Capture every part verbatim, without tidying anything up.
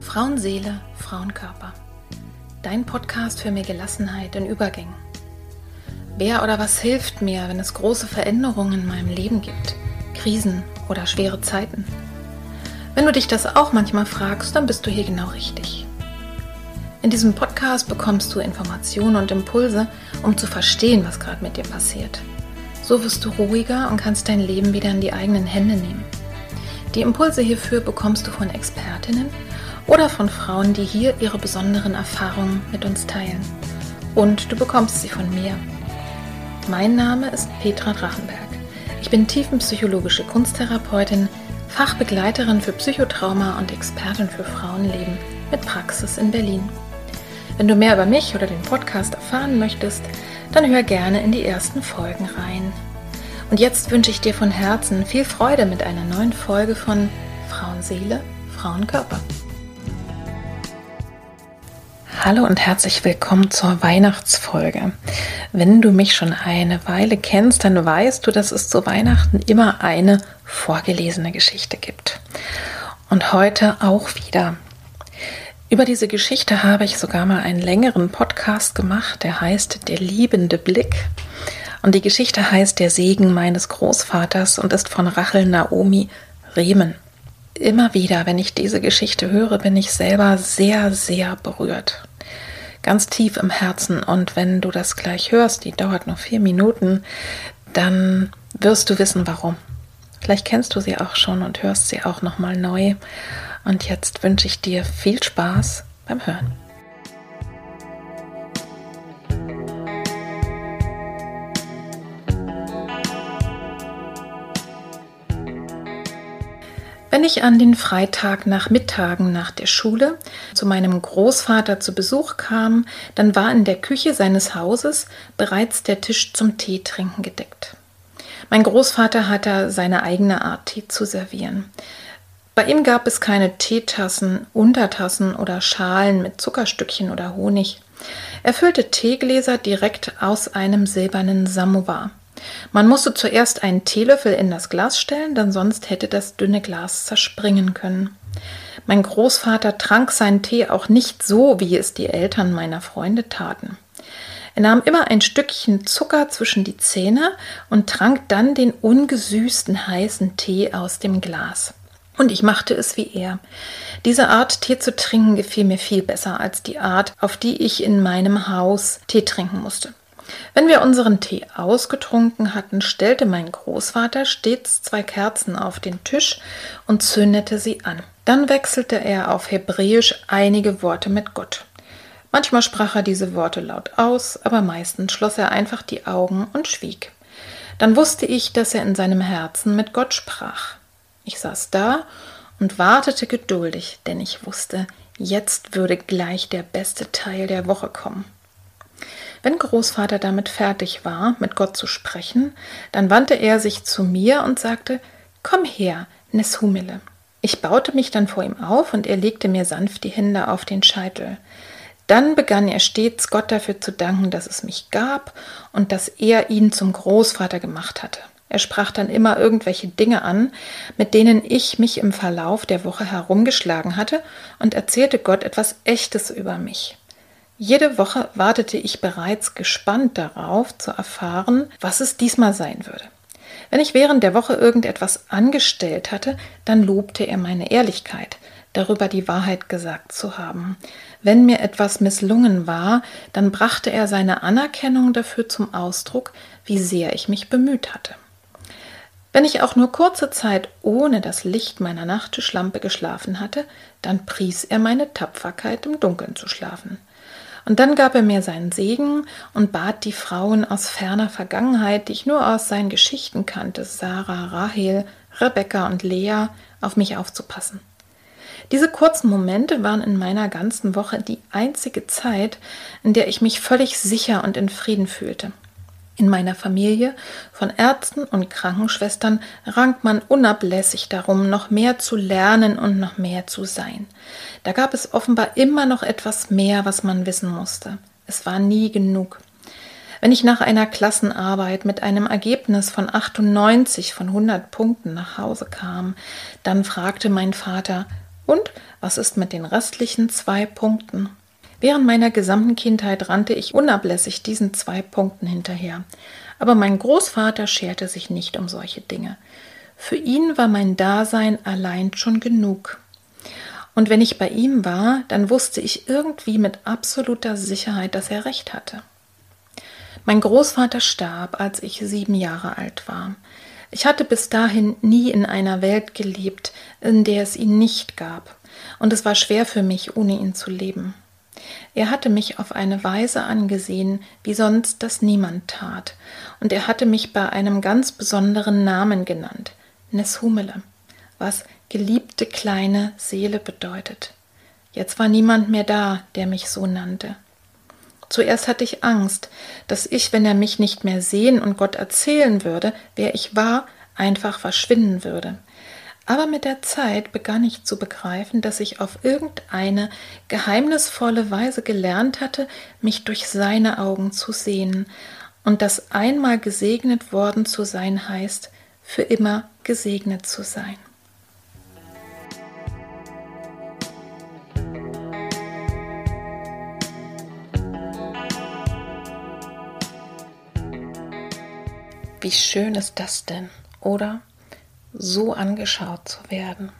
Frauenseele, Frauenkörper. Dein Podcast für mehr Gelassenheit in Übergängen. Wer oder was hilft mir, wenn es große Veränderungen in meinem Leben gibt, Krisen oder schwere Zeiten? Wenn du dich das auch manchmal fragst, dann bist du hier genau richtig. In diesem Podcast bekommst du Informationen und Impulse, um zu verstehen, was gerade mit dir passiert. So wirst du ruhiger und kannst dein Leben wieder in die eigenen Hände nehmen. Die Impulse hierfür bekommst du von Expertinnen oder von Frauen, die hier ihre besonderen Erfahrungen mit uns teilen. Und du bekommst sie von mir. Mein Name ist Petra Drachenberg. Ich bin tiefenpsychologische Kunsttherapeutin, Fachbegleiterin für Psychotrauma und Expertin für Frauenleben mit Praxis in Berlin. Wenn du mehr über mich oder den Podcast erfahren möchtest, dann hör gerne in die ersten Folgen rein. Und jetzt wünsche ich dir von Herzen viel Freude mit einer neuen Folge von Frauenseele, Frauenkörper. Hallo und herzlich willkommen zur Weihnachtsfolge. Wenn du mich schon eine Weile kennst, dann weißt du, dass es zu Weihnachten immer eine vorgelesene Geschichte gibt. Und heute auch wieder. Über diese Geschichte habe ich sogar mal einen längeren Podcast gemacht, der heißt Der liebende Blick. Und die Geschichte heißt Der Segen meines Großvaters und ist von Rachel Naomi Rehmen. Immer wieder, wenn ich diese Geschichte höre, bin ich selber sehr, sehr berührt. Ganz tief im Herzen. Und wenn du das gleich hörst, die dauert noch vier Minuten, dann wirst du wissen, warum. Vielleicht kennst du sie auch schon und hörst sie auch nochmal neu. Und jetzt wünsche ich dir viel Spaß beim Hören. Wenn ich an den Freitagnachmittagen nach der Schule zu meinem Großvater zu Besuch kam, dann war in der Küche seines Hauses bereits der Tisch zum Teetrinken gedeckt. Mein Großvater hatte seine eigene Art, Tee zu servieren. Bei ihm gab es keine Teetassen, Untertassen oder Schalen mit Zuckerstückchen oder Honig. Er füllte Teegläser direkt aus einem silbernen Samovar. Man musste zuerst einen Teelöffel in das Glas stellen, denn sonst hätte das dünne Glas zerspringen können. Mein Großvater trank seinen Tee auch nicht so, wie es die Eltern meiner Freunde taten. Er nahm immer ein Stückchen Zucker zwischen die Zähne und trank dann den ungesüßten heißen Tee aus dem Glas. Und ich machte es wie er. Diese Art, Tee zu trinken, gefiel mir viel besser als die Art, auf die ich in meinem Haus Tee trinken musste. Wenn wir unseren Tee ausgetrunken hatten, stellte mein Großvater stets zwei Kerzen auf den Tisch und zündete sie an. Dann wechselte er auf Hebräisch einige Worte mit Gott. Manchmal sprach er diese Worte laut aus, aber meistens schloss er einfach die Augen und schwieg. Dann wusste ich, dass er in seinem Herzen mit Gott sprach. Ich saß da und wartete geduldig, denn ich wusste, jetzt würde gleich der beste Teil der Woche kommen. Wenn Großvater damit fertig war, mit Gott zu sprechen, dann wandte er sich zu mir und sagte, »Komm her, Neshumele.« Ich baute mich dann vor ihm auf und er legte mir sanft die Hände auf den Scheitel. Dann begann er stets, Gott dafür zu danken, dass es mich gab und dass er ihn zum Großvater gemacht hatte. Er sprach dann immer irgendwelche Dinge an, mit denen ich mich im Verlauf der Woche herumgeschlagen hatte und erzählte Gott etwas Echtes über mich. Jede Woche wartete ich bereits gespannt darauf, zu erfahren, was es diesmal sein würde. Wenn ich während der Woche irgendetwas angestellt hatte, dann lobte er meine Ehrlichkeit, darüber die Wahrheit gesagt zu haben. Wenn mir etwas misslungen war, dann brachte er seine Anerkennung dafür zum Ausdruck, wie sehr ich mich bemüht hatte. Wenn ich auch nur kurze Zeit ohne das Licht meiner Nachttischlampe geschlafen hatte, dann pries er meine Tapferkeit, im Dunkeln zu schlafen. Und dann gab er mir seinen Segen und bat die Frauen aus ferner Vergangenheit, die ich nur aus seinen Geschichten kannte, Sarah, Rahel, Rebekka und Lea, auf mich aufzupassen. Diese kurzen Momente waren in meiner ganzen Woche die einzige Zeit, in der ich mich völlig sicher und in Frieden fühlte. In meiner Familie von Ärzten und Krankenschwestern rangt man unablässig darum, noch mehr zu lernen und noch mehr zu sein. Da gab es offenbar immer noch etwas mehr, was man wissen musste. Es war nie genug. Wenn ich nach einer Klassenarbeit mit einem Ergebnis von achtundneunzig von hundert Punkten nach Hause kam, dann fragte mein Vater, Und was ist mit den restlichen zwei Punkten? Während meiner gesamten Kindheit rannte ich unablässig diesen zwei Punkten hinterher. Aber mein Großvater scherte sich nicht um solche Dinge. Für ihn war mein Dasein allein schon genug. Und wenn ich bei ihm war, dann wusste ich irgendwie mit absoluter Sicherheit, dass er recht hatte. Mein Großvater starb, als ich sieben Jahre alt war. Ich hatte bis dahin nie in einer Welt gelebt, in der es ihn nicht gab. Und es war schwer für mich, ohne ihn zu leben. Er hatte mich auf eine Weise angesehen, wie sonst das niemand tat. Und er hatte mich bei einem ganz besonderen Namen genannt, Neshumele, was geliebte kleine Seele bedeutet. Jetzt war niemand mehr da, der mich so nannte. Zuerst hatte ich Angst, dass ich, wenn er mich nicht mehr sehen und Gott erzählen würde, wer ich war, einfach verschwinden würde. Aber mit der Zeit begann ich zu begreifen, dass ich auf irgendeine geheimnisvolle Weise gelernt hatte, mich durch seine Augen zu sehen und dass einmal gesegnet worden zu sein heißt, für immer gesegnet zu sein. Wie schön ist das denn, oder? So angeschaut zu werden.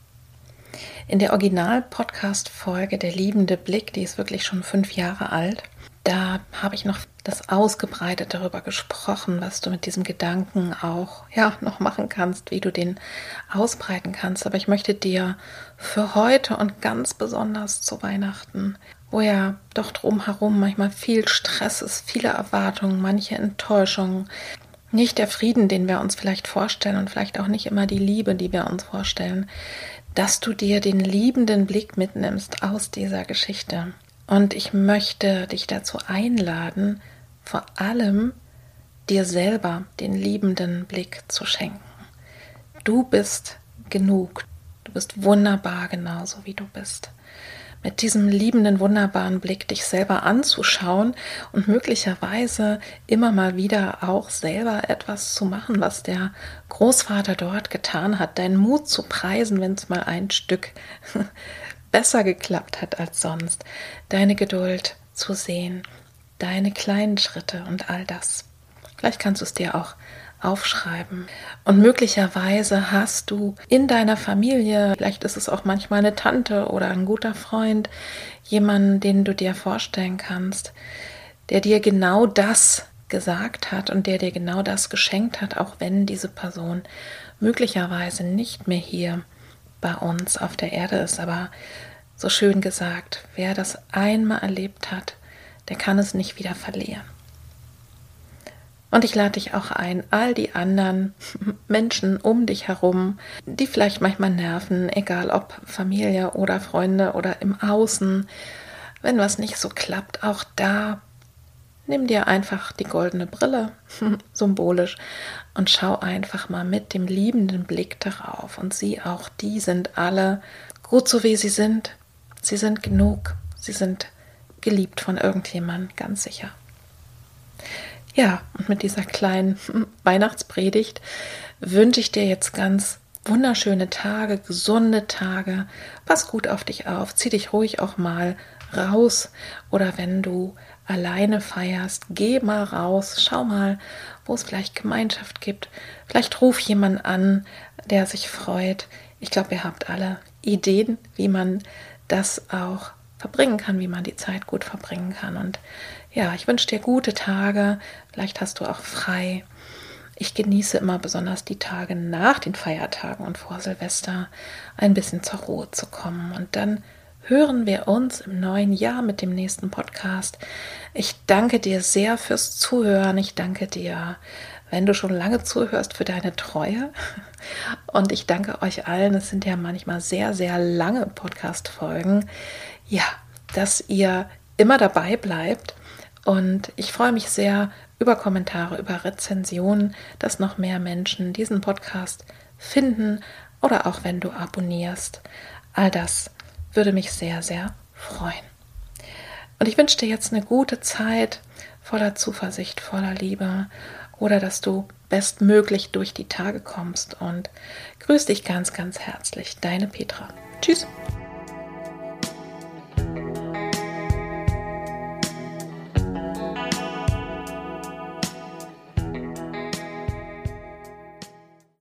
In der Original-Podcast-Folge Der liebende Blick, die ist wirklich schon fünf Jahre alt, da habe ich noch das ausgebreitet darüber gesprochen, was du mit diesem Gedanken auch ja noch machen kannst, wie du den ausbreiten kannst. Aber ich möchte dir für heute und ganz besonders zu Weihnachten, wo ja doch drumherum manchmal viel Stress ist, viele Erwartungen, manche Enttäuschungen, nicht der Frieden, den wir uns vielleicht vorstellen und vielleicht auch nicht immer die Liebe, die wir uns vorstellen, dass du dir den liebenden Blick mitnimmst aus dieser Geschichte. Und ich möchte dich dazu einladen, vor allem dir selber den liebenden Blick zu schenken. Du bist genug, du bist wunderbar genauso wie du bist. Mit diesem liebenden, wunderbaren Blick dich selber anzuschauen und möglicherweise immer mal wieder auch selber etwas zu machen, was der Großvater dort getan hat, deinen Mut zu preisen, wenn es mal ein Stück besser geklappt hat als sonst, deine Geduld zu sehen, deine kleinen Schritte und all das. Vielleicht kannst du es dir auch aufschreiben. Und möglicherweise hast du in deiner Familie, vielleicht ist es auch manchmal eine Tante oder ein guter Freund, jemanden, den du dir vorstellen kannst, der dir genau das gesagt hat und der dir genau das geschenkt hat, auch wenn diese Person möglicherweise nicht mehr hier bei uns auf der Erde ist. Aber so schön gesagt, wer das einmal erlebt hat, der kann es nicht wieder verlieren. Und ich lade dich auch ein, all die anderen Menschen um dich herum, die vielleicht manchmal nerven, egal ob Familie oder Freunde oder im Außen, wenn was nicht so klappt, auch da nimm dir einfach die goldene Brille, symbolisch, und schau einfach mal mit dem liebenden Blick darauf und sieh auch, die sind alle gut so wie sie sind. Sie sind genug, sie sind geliebt von irgendjemandem, ganz sicher. Ja, und mit dieser kleinen Weihnachtspredigt wünsche ich dir jetzt ganz wunderschöne Tage, gesunde Tage. Pass gut auf dich auf, zieh dich ruhig auch mal raus. Oder wenn du alleine feierst, geh mal raus, schau mal, wo es vielleicht Gemeinschaft gibt. Vielleicht ruf jemanden an, der sich freut. Ich glaube, ihr habt alle Ideen, wie man das auch verbringen kann, wie man die Zeit gut verbringen kann. Und ja, ich wünsche dir gute Tage, vielleicht hast du auch frei. Ich genieße immer besonders die Tage nach den Feiertagen und vor Silvester ein bisschen zur Ruhe zu kommen. Und dann hören wir uns im neuen Jahr mit dem nächsten Podcast. Ich danke dir sehr fürs Zuhören. Ich danke dir, wenn du schon lange zuhörst, für deine Treue. Und ich danke euch allen, es sind ja manchmal sehr, sehr lange Podcast-Folgen, ja, dass ihr immer dabei bleibt. Und ich freue mich sehr über Kommentare, über Rezensionen, dass noch mehr Menschen diesen Podcast finden oder auch wenn du abonnierst. All das würde mich sehr, sehr freuen. Und ich wünsche dir jetzt eine gute Zeit voller Zuversicht, voller Liebe oder dass du bestmöglich durch die Tage kommst und grüß dich ganz, ganz herzlich. Deine Petra. Tschüss.